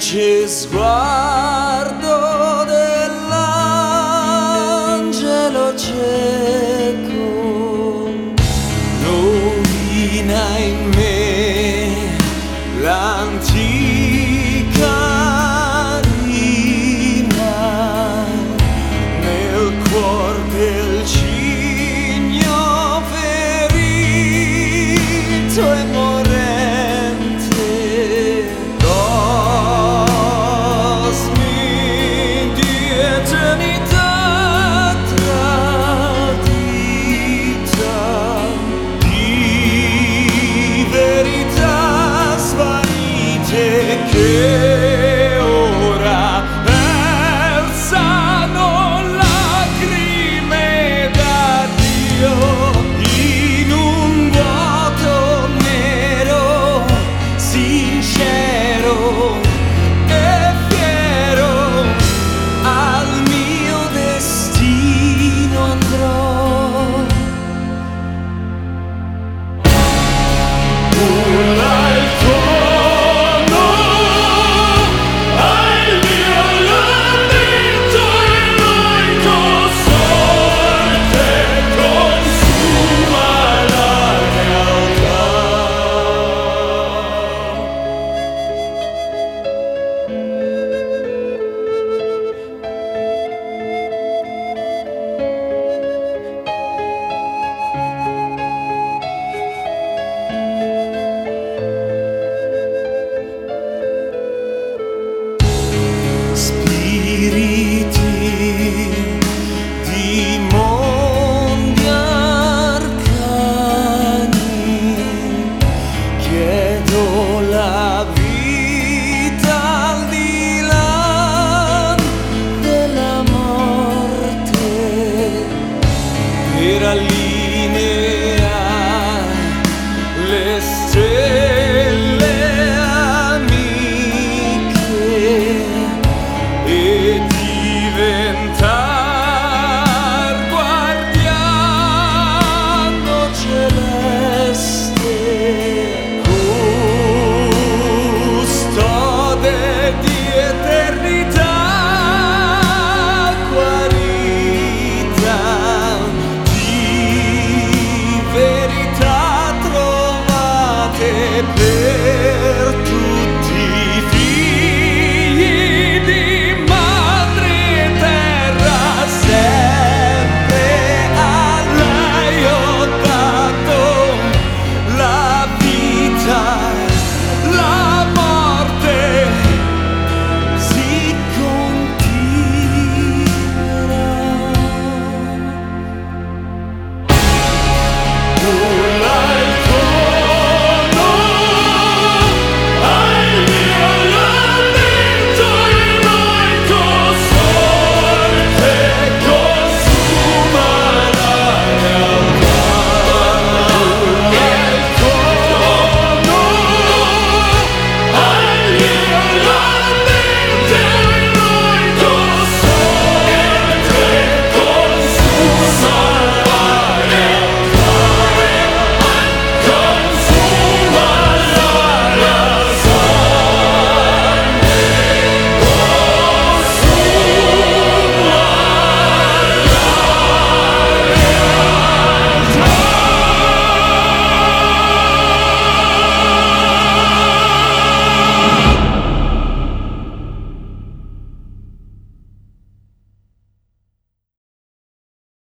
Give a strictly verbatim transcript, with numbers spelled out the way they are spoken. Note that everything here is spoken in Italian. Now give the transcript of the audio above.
dolce sguardo dell'angelo cieco rovina in me l'antica rima nel cuor del cigno ferito e morente. Che ora versano lacrime d'addio in un vuoto nero, sincero e fiero, al mio destino andrò. Urla il tuo spiriti di mondi arcani, chiedo la vita al di là della morte per allineare le stelle amiche e diventar guardiano celeste, custode di eternità guarita, di verità trovate per